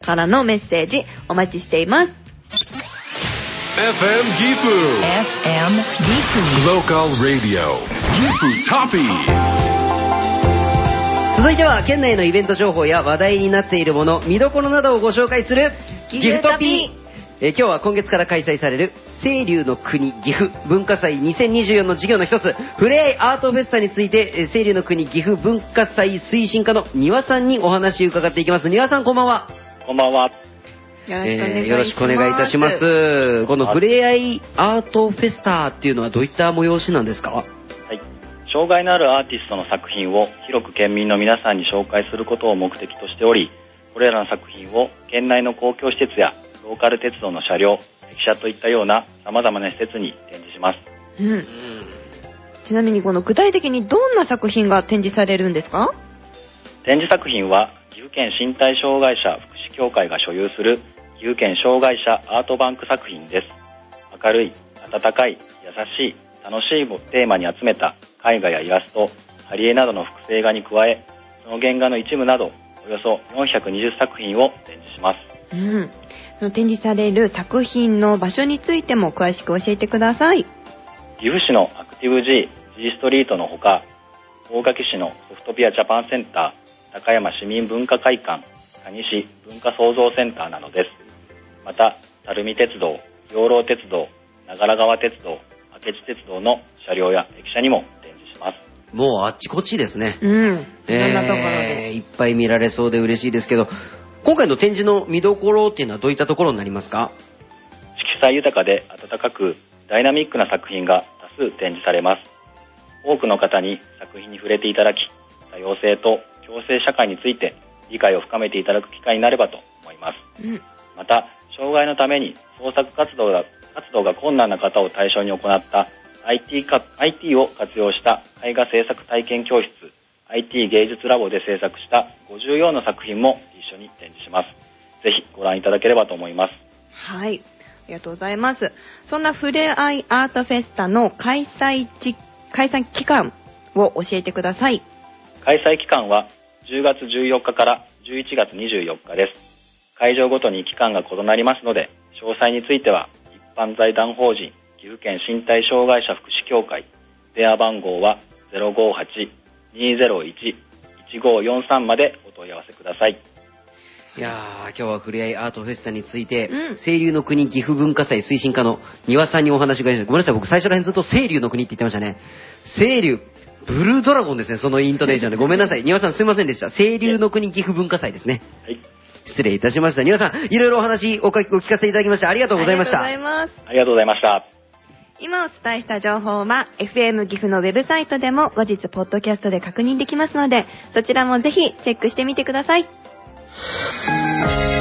からのメッセージお待ちしています。 FM Gifu Local Radio Gifu Toppy。 続いては県内のイベント情報や話題になっているもの、見どころなどをご紹介するギフトピー。今日は今月から開催される清流の国岐阜文化祭2024の事業の一つ、ふれあいアートフェスタについて、清流の国岐阜文化祭推進課の丹羽さんにお話を伺っていきます。丹羽さん、こんばんは。 こんばんは。 よろしくお願いいたします。このふれあいアートフェスタっていうのはどういった催しなんですか？ はい、障害のあるアーティストの作品を広く県民の皆さんに紹介することを目的としており、これらの作品を県内の公共施設やローカル鉄道の車両、駅舎といったような様々な施設に展示します。 ちなみにこの具体的にどんな作品が展示されるんですか？ 展示作品は岐阜県身体障害者福祉協会が所有する岐阜県障害者アートバンク作品です。明るい、温かい、優しい、楽しいをテーマに集めた絵画やイラスト、貼り絵などの複製画に加え、その原画の一部などおよそ420作品を展示します。 展示される作品の場所についても詳しく教えてください。 岐阜市のアクティブ G ストリートのほか、大垣市のソフトピアジャパンセンター、高山市民文化会館、蟹市文化創造センターなどです。また、垂水鉄道、養老鉄道、長良川鉄道、明智鉄道の車両や駅舎にも展示します。 もうあっちこっちですね。 いろんなところで、 いっぱい見られそうで嬉しいですけど、今回の展示の見どころっていうのはどういったところになりますか？ 色彩豊かで温かくダイナミックな作品が多数展示されます。多くの方に作品に触れていただき、多様性と共生社会について理解を深めていただく機会になればと思います。また、障害のために創作活動が困難な方を対象に行った IT を活用した絵画制作体験教室、IT 芸術ラボで制作した54の作品も一緒に展示します。ぜひご覧いただければと思います。 はい、ありがとうございます。そんなふれあいアートフェスタの開催期間を教えてください。 開催期間は10月14日から11月24日です。会場ごとに期間が異なりますので、詳細については一般財団法人岐阜県身体障害者福祉協会、電話番号は 058-201-1543 までお問い合わせください。 いやー、今日はふれあいアートフェスタについて、清流の国岐阜文化祭推進課の丹羽さんにお話を伺いました。ごめんなさい、僕最初ら辺ずっと清流の国って言ってましたね。清流、ブルードラゴンですね、そのイントネーションで。ごめんなさい。丹羽さんすいませんでした。清流の国岐阜文化祭ですね。 はい。 失礼いたしました。丹羽さん、いろいろお話お聞かせいただきましてありがとうございました。 ありがとうございます。 ありがとうございました。 今お伝えした情報は FM 岐阜のウェブサイトでも後日ポッドキャストで確認できますので、そちらもぜひチェックしてみてください。